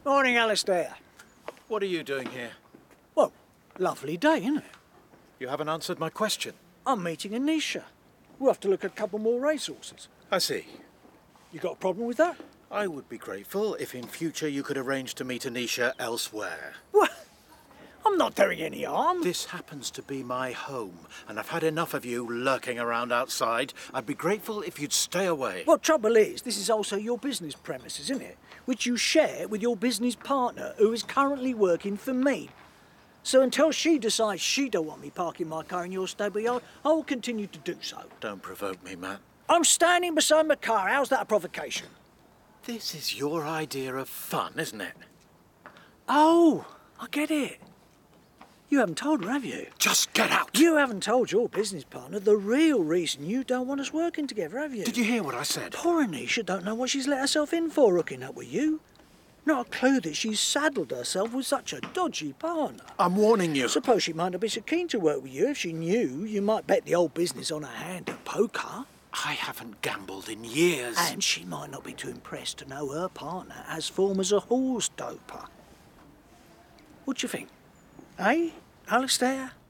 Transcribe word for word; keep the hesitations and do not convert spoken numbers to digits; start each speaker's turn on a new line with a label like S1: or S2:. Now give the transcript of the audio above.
S1: Morning, Alistair.
S2: What are you doing here?
S1: Well, lovely day, isn't it?
S2: You haven't answered my question.
S1: I'm meeting Anisha. We'll have to look at a couple more racehorses.
S2: I see.
S1: You got a problem with that?
S2: I would be grateful if in future you could arrange to meet Anisha elsewhere.
S1: What? I'm not doing any harm.
S2: This happens to be my home, and I've had enough of you lurking around outside. I'd be grateful if you'd stay away.
S1: Well, trouble is, this is also your business premises, isn't it? Which you share with your business partner, who is currently working for me. So until she decides she don't want me parking my car in your stable yard, I will continue to do so.
S2: Don't provoke me, Matt.
S1: I'm standing beside my car. How's that a provocation?
S2: This is your idea of fun, isn't it?
S1: Oh, I get it. You haven't told her, have you?
S2: Just get out!
S1: You haven't told your business partner the real reason you don't want us working together, have you?
S2: Did you hear what I said?
S1: Poor Anisha don't know what she's let herself in for hooking up with you. Not a clue that she's saddled herself with such a dodgy partner.
S2: I'm warning you.
S1: Suppose she might not be so keen to work with you if she knew you might bet the old business on her hand at poker.
S2: I haven't gambled in years.
S1: And she might not be too impressed to know her partner has form as a horse doper. What do you think? Eh, Alistair?